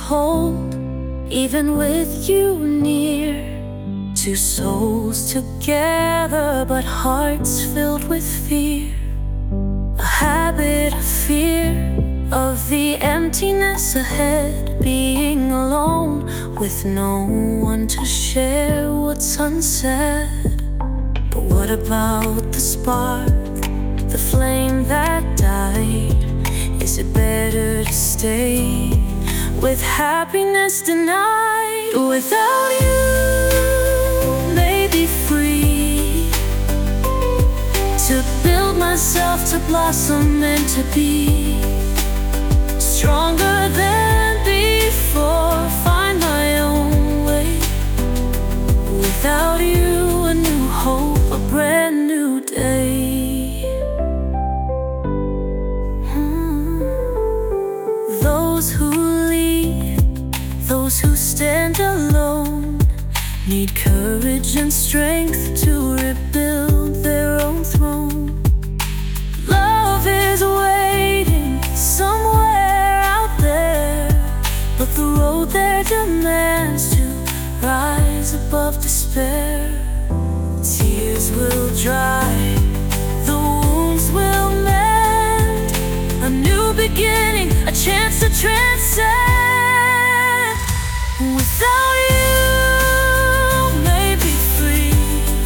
hold, even with you near. Two souls together, but hearts filled with fear. A habit of fear of the emptiness ahead, being alone with no one to share what's unsaid. But what about the spark, the flame that died? Is it better to stay with happiness denied? Without you, maybe free to build myself, to blossom and to be stronger than before, find my own way. Without you, a new hope, a brand new day. Those who leave, those who stand alone, need courage and strength to rebuild their own throne. Love is waiting somewhere out there, but the road there demands to rise above despair. Tears will dry, the wounds will mend, a new beginning, a chance to transcend. Without you, maybe free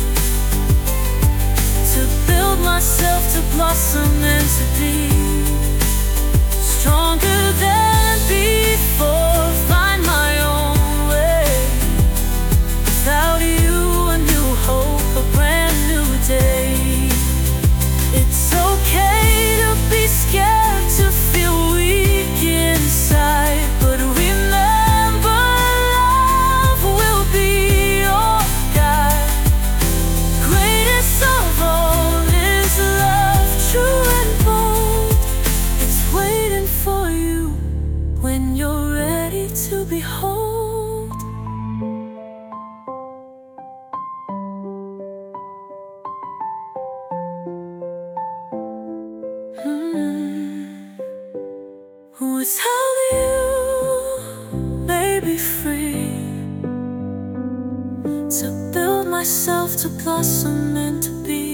to build myself, to blossom and to be stronger than before, find my own way. Without you, a new hope, a brand new day. It's okay to be scared, to feel weak inside, but remember, love will be your guide. Greatest of all is love, true and bold. It's waiting for you when you're ready to behold. Without you, maybe free to build myself, to blossom and to be